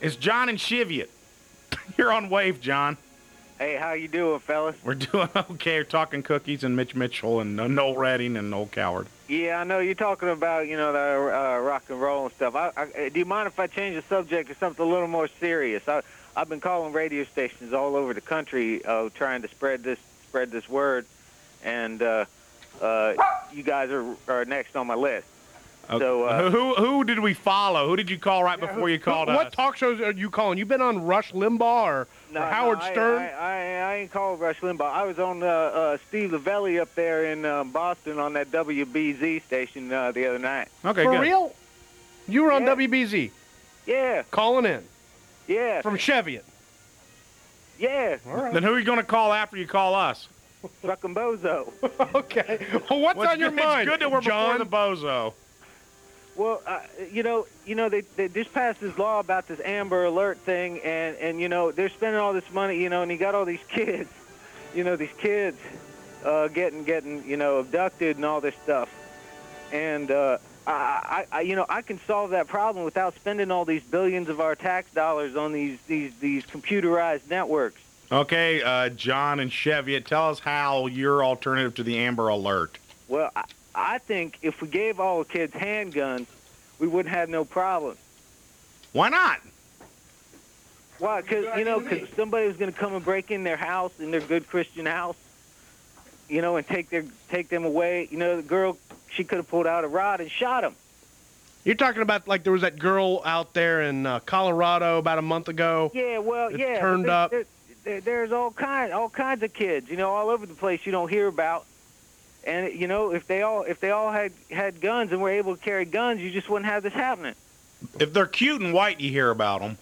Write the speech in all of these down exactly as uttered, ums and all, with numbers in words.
It's John and Cheviot. You're on Wave, John. Hey, how you doing, fellas? We're doing okay. We're talking cookies and Mitch Mitchell and uh, Noel Redding and Noel Coward. Yeah, I know you're talking about, you know, the uh, rock and roll and stuff. I, I, do you mind if I change the subject to something a little more serious? I, I've been calling radio stations all over the country uh, trying to spread this spread this word, and uh, uh, you guys are, are next on my list. Okay. So, uh, who who did we follow? Who did you call right Yeah, before you called What us? talk shows are you calling? You been on Rush Limbaugh or, no, or Howard no, I, Stern? I, I, I ain't called Rush Limbaugh. I was on uh, uh, Steve Lavelli up there in uh, Boston on that W B Z station uh, the other night. Okay, For good. real? You were on Yeah. W B Z Yeah, calling in yeah, from Cheviot. yeah. All right. Then who are you going to call after you call us? Fucking bozo. Okay. Well, what's Well, on your it's mind, good that we're John? before the bozo. Well, uh, you know, you know, they, they just passed this law about this Amber Alert thing, and, and you know, they're spending all this money, you know, and you got all these kids, you know, these kids uh, getting getting you know abducted and all this stuff, and uh, I, I, you know, I can solve that problem without spending all these billions of our tax dollars on these these these computerized networks. Okay, uh, John and Cheviot, tell us how your alternative to the Amber Alert. Well, I, I think if we gave all the kids handguns, we wouldn't have no problem. Why not? Why? Because, you know, because somebody was going to come and break in their house, in their good Christian house, you know, and take their take them away. You know, the girl, she could have pulled out a rod and shot him. You're talking about like there was that girl out there in uh, Colorado about a month ago. Yeah, well, It yeah. but turned there- up. there- there- there's all kind, all kinds of kids, you know, all over the place you don't hear about. And you know, if they all if they all had had guns and were able to carry guns, you just wouldn't have this happening. If they're cute and white, you hear about them.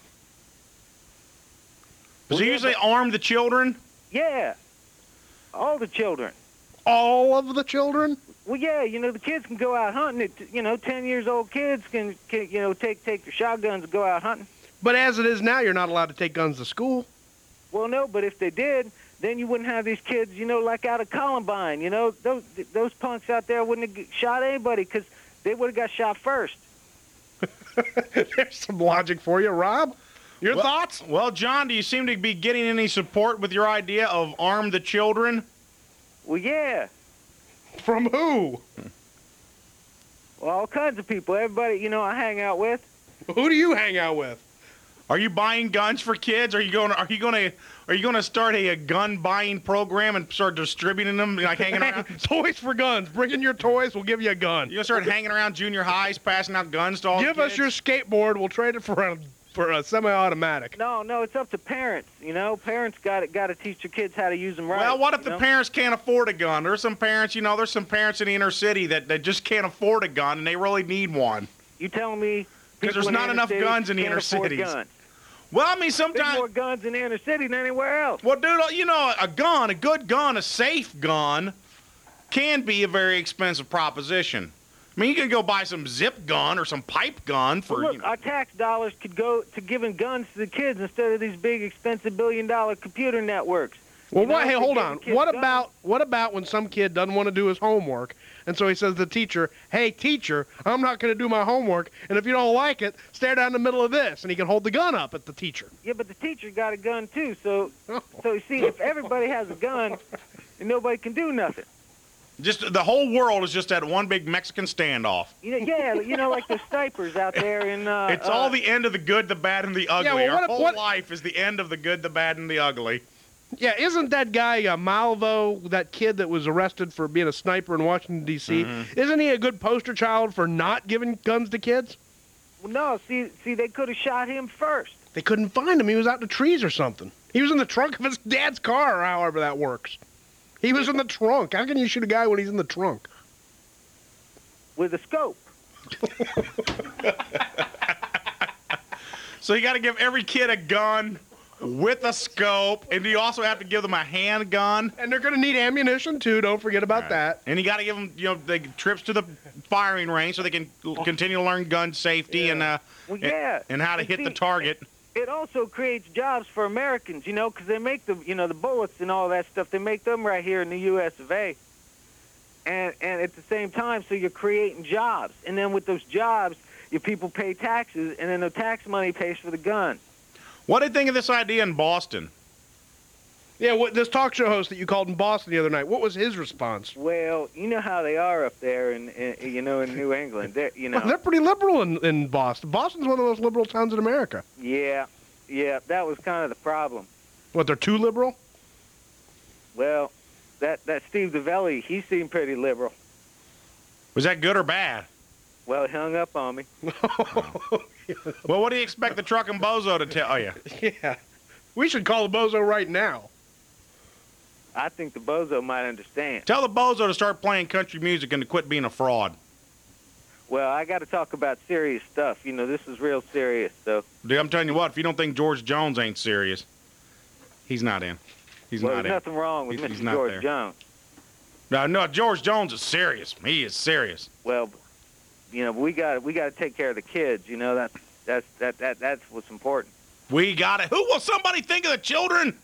Does Well, he yeah, usually but- arm the children? Yeah, all the children. All of the children? Well, yeah, you know, the kids can go out hunting. It, you know, ten years old kids can, can, you know, take take their shotguns and go out hunting. But as it is now, you're not allowed to take guns to school. Well, no, but if they did, then you wouldn't have these kids, you know, like out of Columbine. You know, those those punks out there wouldn't have shot anybody because they would have got shot first. There's some logic for you, Rob. Your Well- thoughts? Well, John, do you seem to be getting any support with your idea of arm the children? Well, yeah. From who? Well, all kinds of people. Everybody, you know, I hang out with. Who do you hang out with? Are you buying guns for kids? Are you going? Are you going to? Are you going to start a, a gun buying program and start distributing them, like hanging around? Toys for guns. Bring in your toys. We'll give you a gun. You gonna start hanging around junior highs, passing out guns to all the Give us kids? your skateboard. We'll trade it for a for a semi-automatic. No, no, it's up to parents. You know, parents got to got to teach their kids how to use them right. Well, what if you the know? parents can't afford a gun? There's some parents, you know, there's some parents in the inner city that, that just can't afford a gun, and they really need one. You telling me? Because people there's in not inner enough cities guns in the can't inner afford cities. Guns. Well, I mean, There's sometimes... more guns in the inner city than anywhere else. Well, dude, you know, a gun, a good gun, a safe gun, can be a very expensive proposition. I mean, you can go buy some zip gun or some pipe gun for... Well, look, you know, our tax dollars could go to giving guns to the kids instead of these big, expensive billion-dollar computer networks. Well, You know, what? Hey, if hold they give on. the kids What guns- about what about when some kid doesn't want to do his homework, and so he says to the teacher, "Hey, teacher, I'm not going to do my homework, and if you don't like it, stare down the middle of this," and he can hold the gun up at the teacher. Yeah, but the teacher got a gun too. So, so you see, if everybody has a gun, then nobody can do nothing. just the whole world is just that one big Mexican standoff. You know, yeah, you know, like the snipers out there in. Uh, It's uh, all the end of the good, the bad, and the ugly. well, Our what if- whole what- life is the end of the good, the bad, and the ugly. Yeah, isn't that guy uh, Malvo, that kid that was arrested for being a sniper in Washington D C? Mm-hmm. Isn't he a good poster child for not giving guns to kids? Well, no, see, see, they could have shot him first. They couldn't find him. He was out in the trees or something. He was in the trunk of his dad's car, or however that works. He was in the trunk. How can you shoot a guy when he's in the trunk? With a scope. So you got to give every kid a gun with a scope, and you also have to give them a handgun. And they're going to need ammunition, too. Don't forget about that. And you got to give them, you know, the trips to the firing range so they can l- continue to learn gun safety and uh, Well, and- yeah. and how to And hit see, the target. It also creates jobs for Americans, you know, because they make the, you know, the bullets and all that stuff. They make them right here in the U S of A. And and at the same time, so you're creating jobs. And then with those jobs, your people pay taxes, and then the tax money pays for the guns. What do you think of this idea in Boston? Yeah, what, this talk show host that you called in Boston the other night, what was his response? Well, you know how they are up there, in, in you know, in New England. They're, you know, Well, they're pretty liberal in, in Boston. Boston's one of the most liberal towns in America. yeah, yeah. That was kind of the problem. What, they're too liberal? Well, that that Steve Davelli, he seemed pretty liberal. Was that good or bad? Well, he hung up on me. Well, what do you expect the truck and bozo to tell you? Yeah. We should call the bozo right now. I think the bozo might understand. Tell the bozo to start playing country music and to quit being a fraud. Well, I got to talk about serious stuff. You know, this is real serious. So, Dude, I'm telling you what, if you don't think George Jones ain't serious, he's not in. He's well, not there's in. nothing wrong with He's- Mister he's not George there. Jones. No, no, George Jones is serious. He is serious. Well, you know, we got we got to take care of the kids. You know, that's that's that that that's what's important. We got it. Who will somebody think of the children?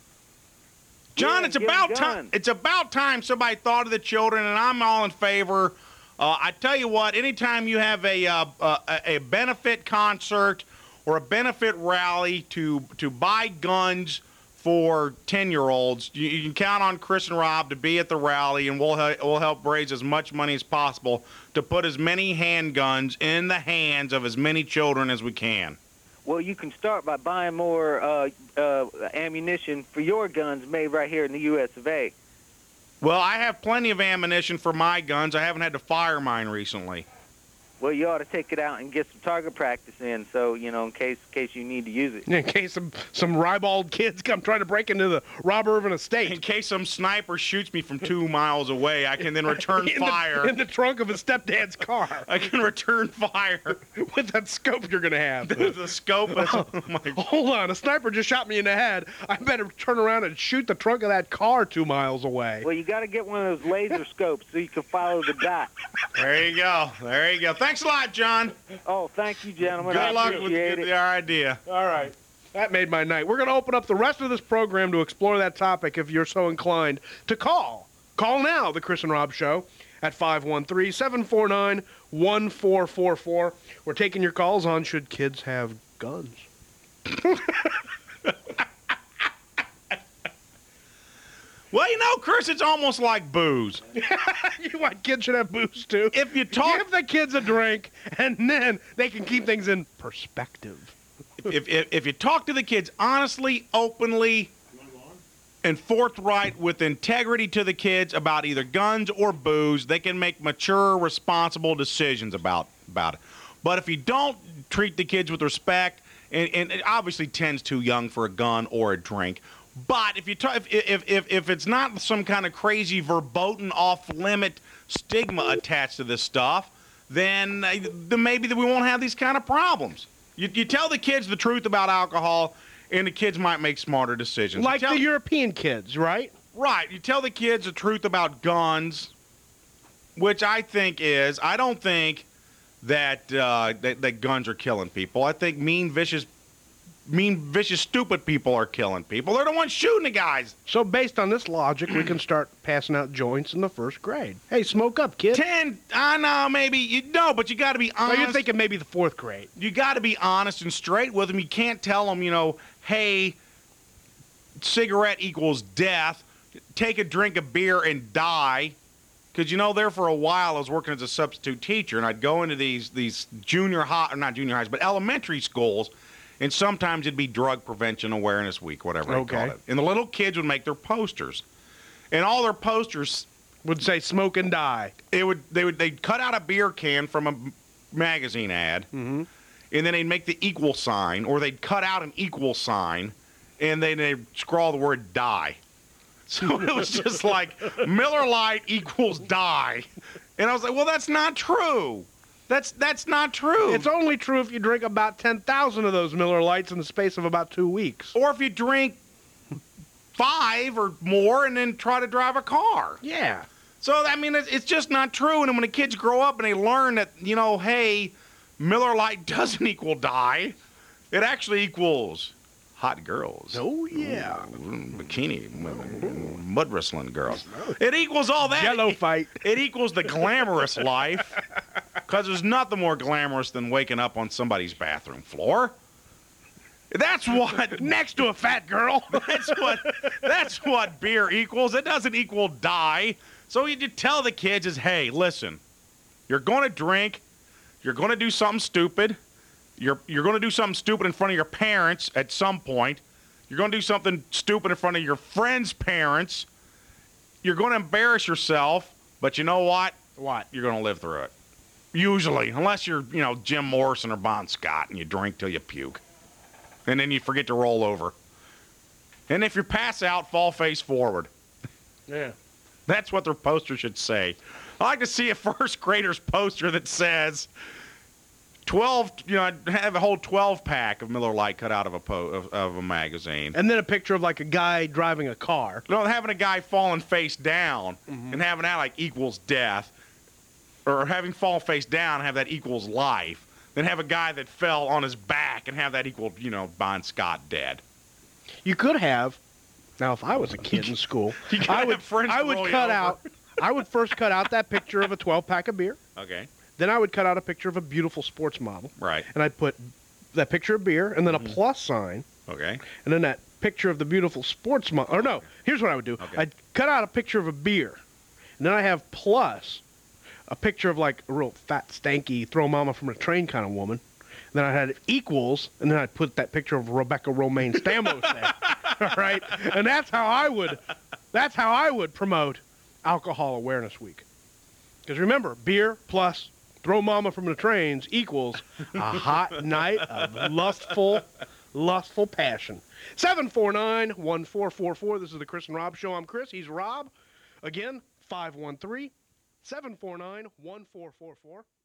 John, Yeah, it's give 'em about guns. time. It's about time somebody thought of the children, and I'm all in favor. Uh, I tell you what, anytime you have a, uh, uh, a a benefit concert or a benefit rally to to buy guns for ten-year-olds, you, you can count on Chris and Rob to be at the rally, and we'll he- we'll help raise as much money as possible to put as many handguns in the hands of as many children as we can. Well, you can start by buying more uh, uh, ammunition for your guns made right here in the U S of A. Well, I have plenty of ammunition for my guns. I haven't had to fire mine recently. Well, you ought to take it out and get some target practice in, so you know, in case in case you need to use it. In case some, some ribald kids come trying to break into the Rob Irvin In estate. case some sniper shoots me from two miles away, I can then return in fire. The, in the trunk of his stepdad's car. I can return fire. With that scope you're going to have. the scope is, oh my, Hold on, a sniper just shot me in the head. I better turn around and shoot the trunk of that car two miles away. Well, you got to get one of those laser scopes so you can follow the dot. there you go. There you go. Thanks a lot, John. Oh, thank you, gentlemen. Good I luck with appreciate the, it. the idea. All right. That made my night. We're going to open up the rest of this program to explore that topic if you're so inclined to call. Call now, The Chris and Rob Show, at five one three, seven four nine, one four four four. We're taking your calls on should kids have guns. Well, you know, Chris, it's almost like booze. You want kids should have booze, too? If you talk, Give the kids a drink, and then they can keep things in perspective. if, if if you talk to the kids honestly, openly, and forthright with integrity to the kids about either guns or booze, they can make mature, responsible decisions about about it. But if you don't treat the kids with respect, and, and it obviously ten's too young for a gun or a drink. But if you ta- if, if if if it's not some kind of crazy verboten off limit stigma attached to this stuff, then uh, then maybe that we won't have these kind of problems. You, you tell the kids the truth about alcohol, and the kids might make smarter decisions. Like You tell- the European kids, right? Right. You tell the kids the truth about guns, which I think is, I don't think that, uh, that that guns are killing people. I think mean, vicious, mean, vicious, stupid people are killing people. They're the ones shooting the guys. So based on this logic, we can start passing out joints in the first grade. Hey, smoke up, kid. Ten, I know, maybe, you no, but you got to be Well, honest. you're thinking maybe the fourth grade. You got to be honest and straight with them. You can't tell them, you know, hey, cigarette equals death. Take a drink of beer and die. Because, you know, there for a while I was working as a substitute teacher, and I'd go into these these junior high, or not junior highs, but elementary schools, and sometimes it'd be Drug Prevention Awareness Week, whatever they Okay. called it. And the little kids would make their posters. And all their posters, Would say smoke and die. it would they would they'd cut out a beer can from a m- magazine ad, Mm-hmm. and then they'd make the equal sign, or they'd cut out an equal sign, and then they'd scrawl the word die. So it was just like Miller Lite equals die. And I was like, well, that's not true. That's that's not true. It's only true if you drink about ten thousand of those Miller Lights in the space of about two weeks. or if you drink five or more and then try to drive a car. Yeah. So, I mean, it's it's just not true. And when the kids grow up and they learn that, you know, hey, Miller Lite doesn't equal die, it actually equals hot girls. Oh, yeah. Ooh, bikini women, mud wrestling girls. It equals all that. Jello fight. It equals the glamorous life, because there's nothing more glamorous than waking up on somebody's bathroom floor. That's what Next to a fat girl. that's what that's what beer equals. It doesn't equal die. So you just tell the kids is, hey, listen, you're going to drink, you're going to do something stupid, you're you're going to do something stupid in front of your parents at some point, you're going to do something stupid in front of your friends' parents, you're going to embarrass yourself, but you know what? What? You're going to live through it. Usually, unless you're, you know, Jim Morrison or Bon Scott and you drink till you puke. And then you forget to roll over. And if you pass out, fall face forward. Yeah. That's what their poster should say. I like to see a first grader's poster that says twelve, you know, have a whole twelve pack of Miller Lite cut out of a po- of, of a magazine. And then a picture of like a guy driving a car. No, having a guy falling face down Mm-hmm. and having that like equals death, or having fall face down and have that equals life. Then have a guy that fell on his back and have that equal, you know, Bon Scott dead. You could have. Now, if I was a kid in school, You gotta I would have friends I to would roll you cut over. out. I would first cut out that picture of a twelve pack of beer. Okay, Then I would cut out a picture of a beautiful sports model. right. And I'd put that picture of beer and then a plus sign. Okay, And then that picture of the beautiful sports model. Or no, here's what I would do. Okay. I'd cut out a picture of a beer. And then I have plus a picture of like a real fat, stanky, throw mama from a train kind of woman. And then I had equals, and then I'd put that picture of Rebecca Romaine Stamos there. All right? And that's how I would that's how I would promote Alcohol Awareness Week. Because remember, beer plus throw mama from the trains equals a hot night of lustful, lustful passion. seven four nine, one four four four. This is the Chris and Rob Show. I'm Chris. He's Rob. Again, five one three, seven four nine, one four four four.